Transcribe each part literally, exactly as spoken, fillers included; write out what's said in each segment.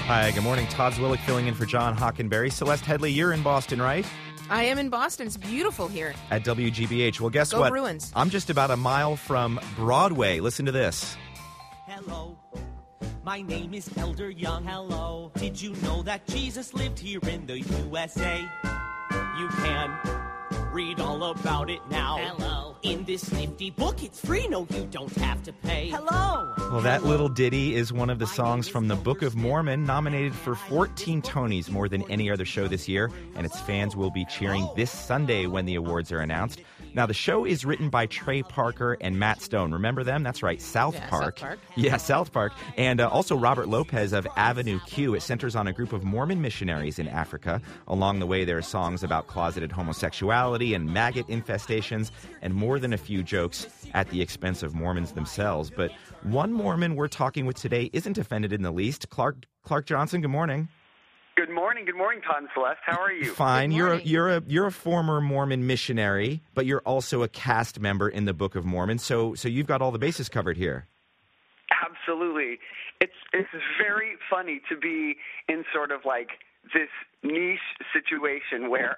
Hi, good morning. Todd Zwillick filling in for John Hockenberry. Celeste Headley, you're in Boston, right? I am in Boston. It's beautiful here. At W G B H. Well, guess Go what? Bruins. I'm just about a mile from Broadway. Listen to this. Hello, my name is Elder Young. Hello, did you know that Jesus lived here in the U S A? You can read all about it now. Hello. In this nifty book, it's free. No, you don't have to pay. Hello. Well, that little ditty is one of the songs from the Book of Mormon, nominated for fourteen Tonys, more than any other show this year, and its fans will be cheering this Sunday when the awards are announced. Now, the show is written by Trey Parker and Matt Stone. Remember them? That's right, South Yeah, Park. South Park. Yeah, South Park. And uh, also Robert Lopez of Avenue Q. It centers on a group of Mormon missionaries in Africa. Along the way, there are songs about closeted homosexuality and maggot infestations, and more than a few jokes at the expense of Mormons themselves. But one Mormon we're talking with today isn't offended in the least. Clark Clark Johnson, good morning. Good morning. Good morning, Todd and Celeste. How are you? Fine. Good You're a, morning. you're a you're a former Mormon missionary, but you're also a cast member in the Book of Mormon. So so you've got all the bases covered here. Absolutely. It's it's very funny to be in sort of like this niche situation where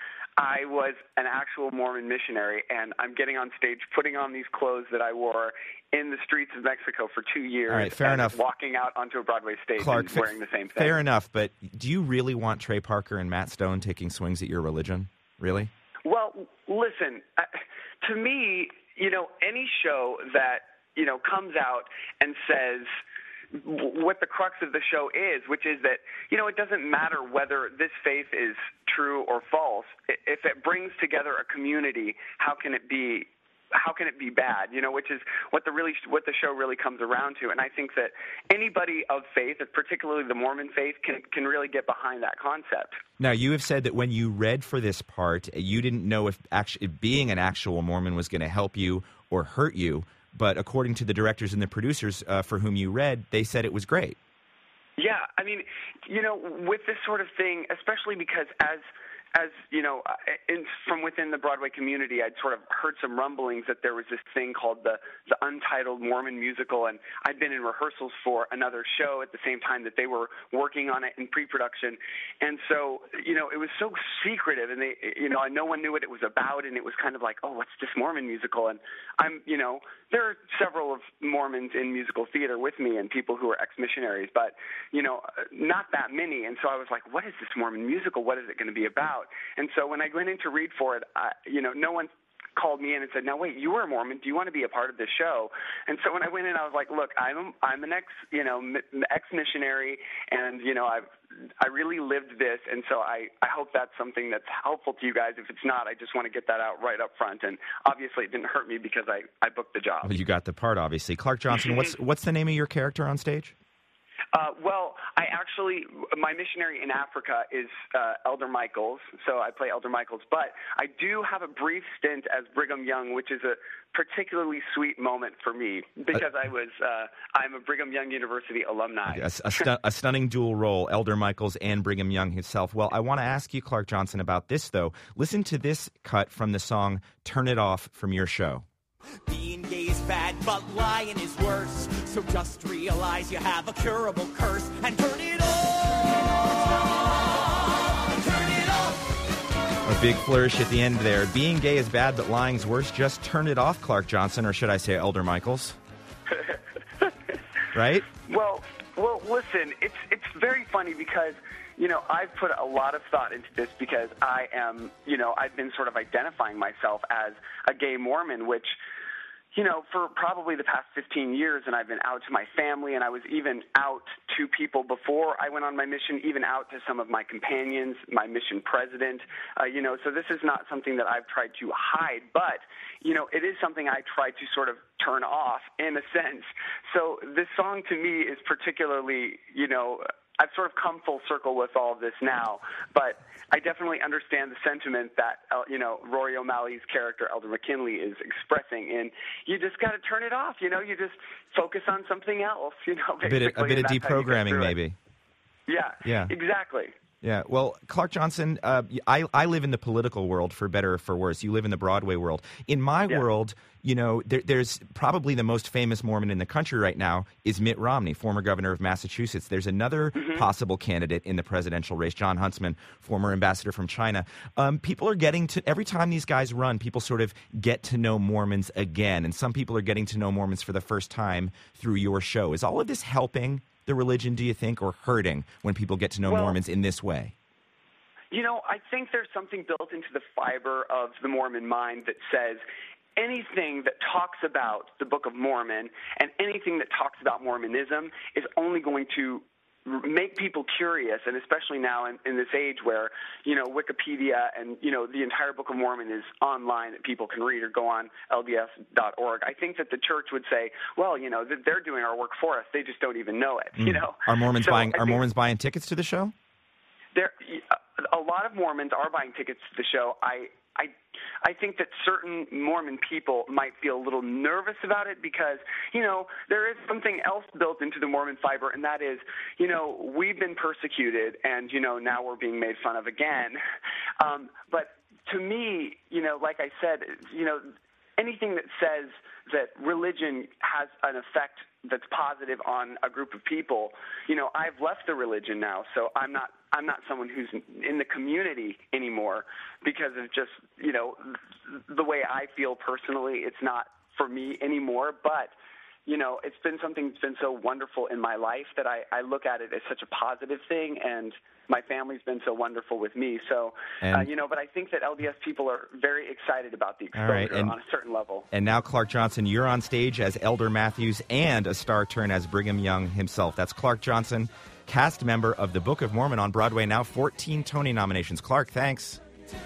I was an actual Mormon missionary, and I'm getting on stage putting on these clothes that I wore in the streets of Mexico for two years. All right, fair and enough. Walking out onto a Broadway stage Clark, and fa- wearing the same thing. Fair enough, but do you really want Trey Parker and Matt Stone taking swings at your religion? Really? Well, listen, uh, to me, you know, any show that, you know, comes out and says what the crux of the show is, which is that, you know, it doesn't matter whether this faith is true or false. If it brings together a community, how can it be how can it be bad? You know, which is what the really what the show really comes around to. And I think that anybody of faith, particularly the Mormon faith, can can really get behind that concept. Now, you have said that when you read for this part, you didn't know if actually being an actual Mormon was going to help you or hurt you. But according to the directors and the producers uh, for whom you read, they said it was great. Yeah, I mean, you know, with this sort of thing, especially because as as you know, in, from within the Broadway community, I'd sort of heard some rumblings that there was this thing called the the Untitled Mormon Musical, and I'd been in rehearsals for another show at the same time that they were working on it in pre-production, and so you know, it was so secretive, and they, you know, no one knew what it was about, and it was kind of like, oh, what's this Mormon musical? And I'm, you know, there are several of Mormons in musical theater with me, and people who are ex-missionaries, but you know, not that many, and so I was like, what is this Mormon musical? What is it going to be about? And so when I went in to read for it, I, you know, no one called me in and said, "Now wait, you were a Mormon. Do you want to be a part of this show?" And so when I went in, I was like, "Look, I'm I'm an ex, you know, ex-missionary, and you know, I I really lived this, and so I I hope that's something that's helpful to you guys. If it's not, I just want to get that out right up front. And obviously, it didn't hurt me because I I booked the job." Well, you got the part, obviously. Clark Johnson, what's what's the name of your character on stage? Uh, well, I actually, my missionary in Africa is uh, Elder Michaels, so I play Elder Michaels. But I do have a brief stint as Brigham Young, which is a particularly sweet moment for me because I was, uh, I'm a Brigham Young University alumni. A, a, stu- a stunning dual role, Elder Michaels and Brigham Young himself. Well, I want to ask you, Clark Johnson, about this, though. Listen to this cut from the song Turn It Off from your show. Being gay is bad, but lying is worse. So just realize you have a curable curse and turn it off. Turn it off. A big flourish at the end there. Being gay is bad, but lying's worse. Just turn it off, Clark Johnson, or should I say Elder Michaels? Right? Well, well, listen, it's it's very funny because, you know, I've put a lot of thought into this because I am, you know, I've been sort of identifying myself as a gay Mormon, which, you know, for probably the past fifteen years, and I've been out to my family, and I was even out to people before I went on my mission, even out to some of my companions, my mission president, uh, you know, so this is not something that I've tried to hide, but, you know, it is something I try to sort of turn off in a sense. So this song to me is particularly, you know, I've sort of come full circle with all of this now, but I definitely understand the sentiment that, uh, you know, Rory O'Malley's character, Elder McKinley, is expressing. And you just got to turn it off. You know, you just focus on something else, you know, A bit of, a bit of basically, and that's how you get deprogramming, through it. maybe. Yeah, Yeah. exactly. Yeah, well, Clark Johnson, uh, I, I live in the political world, for better or for worse. You live in the Broadway world. In my yeah. world, you know, there, there's probably the most famous Mormon in the country right now is Mitt Romney, former governor of Massachusetts. There's another mm-hmm. possible candidate in the presidential race, John Huntsman, former ambassador from China. Um, people are getting to, every time these guys run, people sort of get to know Mormons again. And some people are getting to know Mormons for the first time through your show. Is all of this helping the religion, do you think, or hurting when people get to know well, Mormons in this way? You know, I think there's something built into the fiber of the Mormon mind that says anything that talks about the Book of Mormon and anything that talks about Mormonism is only going to make people curious, and especially now in, in this age where, you know, Wikipedia and, you know, the entire Book of Mormon is online that people can read or go on L D S dot org. I think that the church would say, well, you know, they're doing our work for us. They just don't even know it, mm. you know. Are Mormons so buying? I Are Mormons buying tickets to the show? There, a lot of Mormons are buying tickets to the show. I, I, I think that certain Mormon people might feel a little nervous about it because, you know, there is something else built into the Mormon fiber, and that is, you know, we've been persecuted, and, you know, now we're being made fun of again. Um, but to me, you know, like I said, you know, anything that says that religion has an effect that's positive on a group of people, you know, I've left the religion now, so I'm not I'm not someone who's in the community anymore because of just, you know, the way I feel personally. It's not for me anymore, but, you know, it's been something that's been so wonderful in my life that I, I look at it as such a positive thing, and my family's been so wonderful with me. So, uh, you know, but I think that L D S people are very excited about the exposure right, and, on a certain level. And now, Clark Johnson, you're on stage as Elder Matthews and a star turn as Brigham Young himself. That's Clark Johnson, cast member of the Book of Mormon on Broadway, now fourteen Tony nominations. Clark, thanks.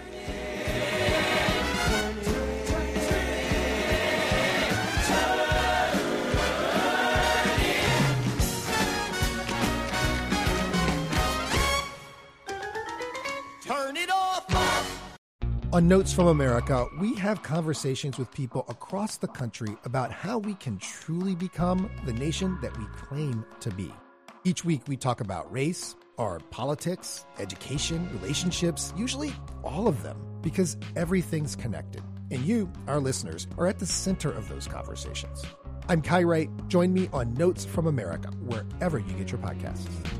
On Notes from America, we have conversations with people across the country about how we can truly become the nation that we claim to be. Each week, we talk about race, our politics, education, relationships, usually all of them, because everything's connected. And you, our listeners, are at the center of those conversations. I'm Kai Wright. Join me on Notes from America, wherever you get your podcasts.